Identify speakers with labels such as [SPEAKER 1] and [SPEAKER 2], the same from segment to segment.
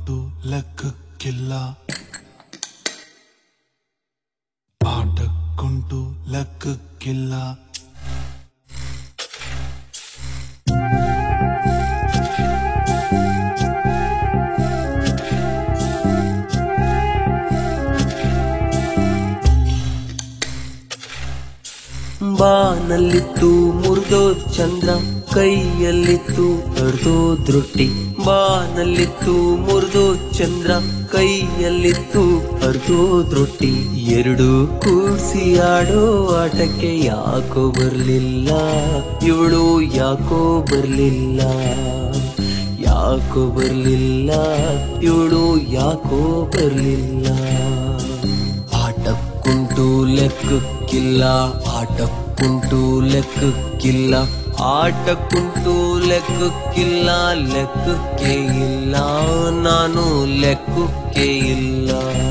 [SPEAKER 1] ಆಟಕ್ಕುಂಟು ಲೆಕ್ಕಕ್ಕಿಲ್ಲ, ಆಟಕ್ಕುಂಟು ಲೆಕ್ಕಕ್ಕಿಲ್ಲ.
[SPEAKER 2] ಬಾನಲ್ಲಿತ್ತು ಮುರಿದೋದ್ ಚಂದ್ರ, ಕೈಯಲ್ಲಿತ್ತು ಹರಿದೋದ್ ರೊಟ್ಟಿ. ಬಾನಲ್ಲಿತ್ತು ಮುರಿದೋದ್ ಚಂದ್ರ, ಕೈಯಲ್ಲಿತ್ತು ಹರಿದೋದ್ ರೊಟ್ಟಿ. ಎರಡು ಕೂಡ್ಸಿ ಆಡೋ ಆಟಕ್ಕೆ ಯಾಕೋ ಬರ್ಲಿಲ್ಲ ಇವಳು, ಯಾಕೋ ಬರ್ಲಿಲ್ಲ, ಯಾಕೋ ಬರ್ಲಿಲ್ಲ ಇವಳು, ಯಾಕೋ ಬರ್ಲಿಲ್ಲ. ಆಟಕ್ಕುಂಟು ಲೆಕ್ಕಕ್ಕಿಲ್ಲ, ಆಟಕ್ಕುಂಟು ಲೆಕ್ಕಕ್ಕಿಲ್ಲ, ಆಟಕ್ಕುಂಟು ಲೆಕ್ಕಕ್ಕಿಲ್ಲ, ಲೆಕ್ಕಕ್ಕೆ ಇಲ್ಲ, ನಾನು ಲೆಕ್ಕಕ್ಕೆ ಇಲ್ಲ.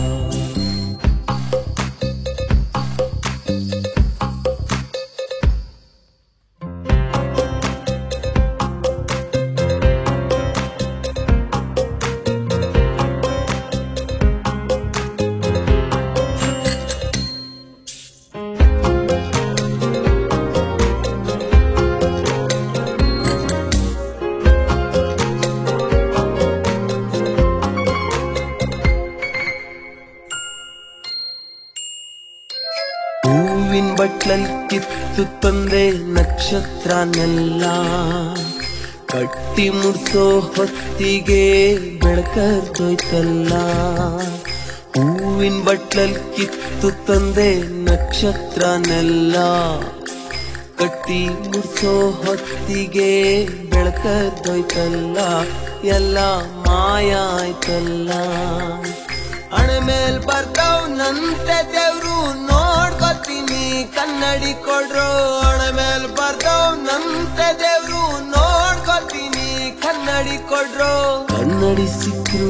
[SPEAKER 2] ಹೂವಿನ ಬಟ್ಲಲ್ಲಿ ಕಿತ್ತು ತಂದೆ ನಕ್ಷತ್ರನೆಲ್ಲ, ಕಟ್ಟಿ ಮುಡ್ಸೋ ಹೊತ್ತಿಗೆ ಬೆಳಕರ್ದೋಯ್ತಲ್ಲ. ಹೂವಿನ ಬಟ್ಲಲ್ಲಿ ಕಿತ್ತು ತಂದೆ ನಕ್ಷತ್ರನೆಲ್ಲ, ಕಟ್ಟಿ ಮುಡ್ಸೋ ಹೊತ್ತಿಗೆ ಬೆಳಕರ್ದೋಯ್ತಲ್ಲ. ಎಲ್ಲ ಮಾಯ ಆಯ್ತಲ್ಲ. ಹಣೆ ಮೇಲ್ ಬರ್ತಾವ್ ನಂತೆ ದೇವ್ರು ನೋಡ್ಕೊತೀನಿ, ಕನ್ನಡಿ ಕೊಡ್ರು. ಹಣೆ ಮೇಲ್ ಬರ್ತಾವ್ ನಂತೆ ದೇವ್ರು ನೋಡ್ಕೊತೀನಿ, ಕನ್ನಡಿ ಕೊಡ್ರು. ಕನ್ನಡಿ ಸಿಕ್ರು,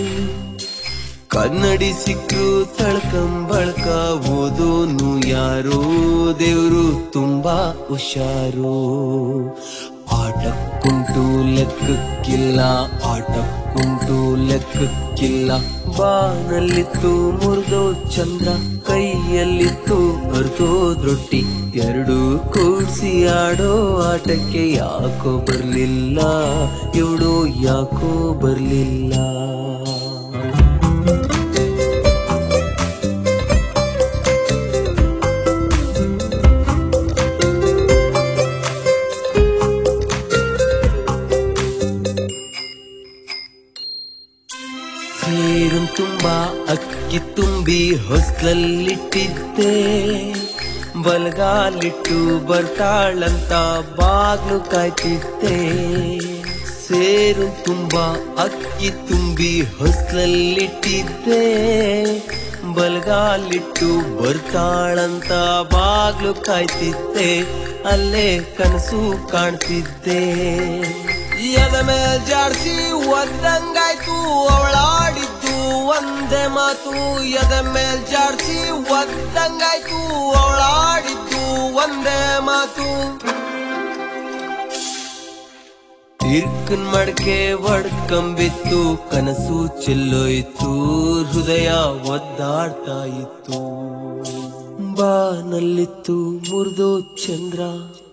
[SPEAKER 2] ಕನ್ನಡಿ ಸಿಕ್ರು ತಳ್ಕಂಬಳ್ಕ ಓದೋನು ಯಾರು, ದೇವ್ರು ತುಂಬಾ ಹುಷಾರು. ಆಟಕ್ಕುಂಟು ಲೆಕ್ಕಕ್ಕಿಲ್ಲ, ಆಟಕ್ಕುಂಟು ಲೆಕ್ಕಕ್ಕಿಲ್ಲ. ಬಾನಲ್ಲಿತ್ತು ಮುರಿದೋದ್ ಚಂದ್ರ, ಕೈಯಲ್ಲಿತ್ತು ಹರಿದೋದ್ ರೊಟ್ಟಿ. ಎರಡು ಕೂಡ್ಸಿ ಆಡೋ ಆಟಕ್ಕೆ ಯಾಕೋ ಬರ್ಲಿಲ್ಲ ಇವಳು, ಯಾಕೋ ಬರ್ಲಿಲ್ಲ. ಸೇರು ತುಂಬಾ ಅಕ್ಕಿ ತುಂಬಿ ಹೊಸ್ಲಲ್ಲಿಟ್ಟಿದ್ದೆ, ಬಲಗಾಲಿಟ್ಟು ಬರ್ತಾಳಂತ ಬಾಗ್ಲು ಕಾಯ್ತಿದ್ದೆ. ಸೇರು ತುಂಬಾ ಅಕ್ಕಿ ತುಂಬಿ ಹೊಸ್ಲಲ್ಲಿಟ್ಟಿದ್ದೆ, ಬಲಗಾಲಿಟ್ಟು ಬರ್ತಾಳಂತ ಬಾಗ್ಲು ಕಾಯ್ತಿದ್ದೆ. ಅಲ್ಲೇ ಕನಸು ಕಾಣ್ತಿದ್ದೆ. ಎದ ಮೇಲ್ ಜಾಡ್ಸಿ ಒದ್ದಂಗಾಯ್ತು ಅವಳಾಡಿದ್ದು ಒಂದೇ ಮಾತು. ಎದ ಮೇಲ್ ಜಾಡ್ಸಿ ಒದ್ದಂಗಾಯ್ತು ಅವಳಾಡಿದ್ದು ಒಂದೇ ಮಾತು. ಇರ್ಕನ್ ಮಡ್ಕೆ ಒಡ್ಕಂಬಿತ್ತು, ಕನಸು ಚೆಲ್ಲೋಯ್ತು, ಹೃದಯ ಒದ್ದಾಡ್ತಾ ಇತ್ತು. ಬಾನಲ್ಲಿತ್ತು ಮುರಿದೋದ್ ಚಂದ್ರ,